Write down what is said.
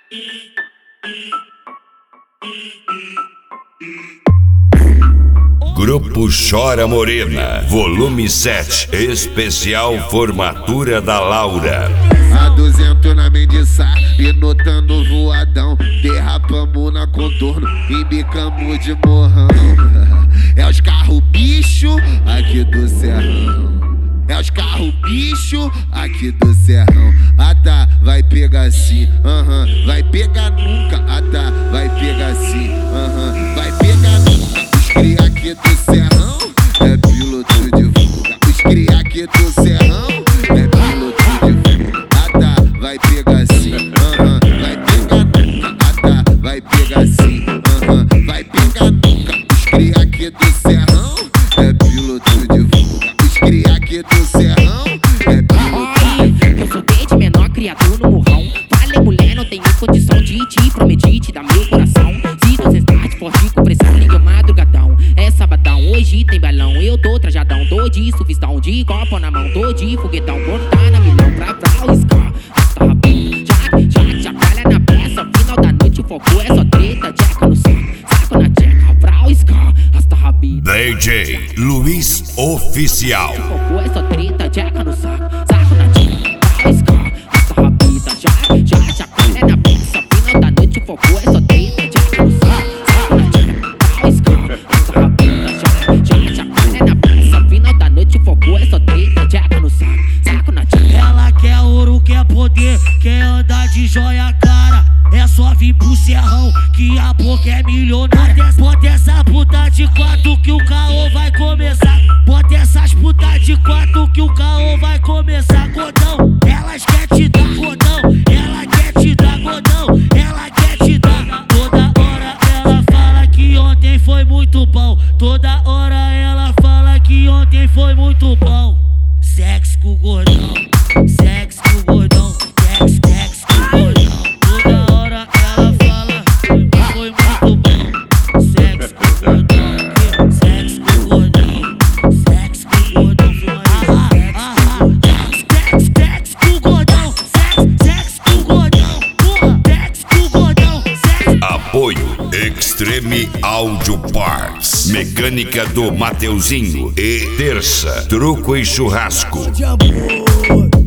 Grupo Chora Morena, volume 7, especial formatura da Laura. A 200 na Mendiçá, e notando voadão, derrapamos na contorno, embicamos de morrão. É os carros bicho aqui do Serrão. É os carros bicho aqui do Serrão. Ah tá, vai pegar assim, vai pegar nunca. Ah tá, vai pegar assim, vai pegar nunca. Os cria aqui do Serrão é piloto de fuga. Os cria aqui do Serrão é piloto de fuga. Ah tá, vai pegar assim, vai pegar nunca. Ah tá, vai pegar assim, vai pegar nunca. Os cria aqui do Serrão é piloto de fuga. Os cria aqui do Serrão é piloto de fuga. Eu sou desde menor, criador no morrão. Falei, mulher, não tenho condição de te prometer, te dar meu coração. Se você está de forte compressão, liga madrugadão. É sabadão, hoje tem balão. Eu tô trajadão, tô de sufistão, de copo na mão, tô de foguetão. Quando tá na milhão pra riscar. Hasta rabinho, chacoalha na peça. Final da noite, o foco é só treta. Jeca no saco na tcheca, pra riscar. Hasta rabinho. DJ Luiz Oficial. O foco é só treta, jeca no saco na tcheca, pra riscar. Hasta rabita, chacoalha na peça. Final da noite, o foco é só treta. Jeca no saco na tcheca, pra riscar. Hasta rabita, chacoalha na peça. Final da noite, o foco é só treta. Jeca no saco na tcheca. Ela quer ouro, quer poder, quer andar de joia cara. É só vir pro Serrão que a boca é milionária. Bota essa puta de quatro que o caô vai começar. Bota essas putas de quatro que o caô vai começar. Godão, elas quer te dar godão. Ela quer te dar godão. Ela quer te dar. Toda hora ela fala que ontem foi muito bom. Toda hora ela fala que ontem foi muito bom. Sexo com o gordão, sexo com o gordão, sexo com o gordão. Toda hora ela fala que foi muito bom. Sexo com o gordão, sexo com o gordão, sexo com o gordão. Sexo com o gordão, sexo com o gordão, sexo com o gordão. Apoio Extreme Audio Parts, Mecânica do Mateuzinho e Terça, Truco e Churrasco. De amor.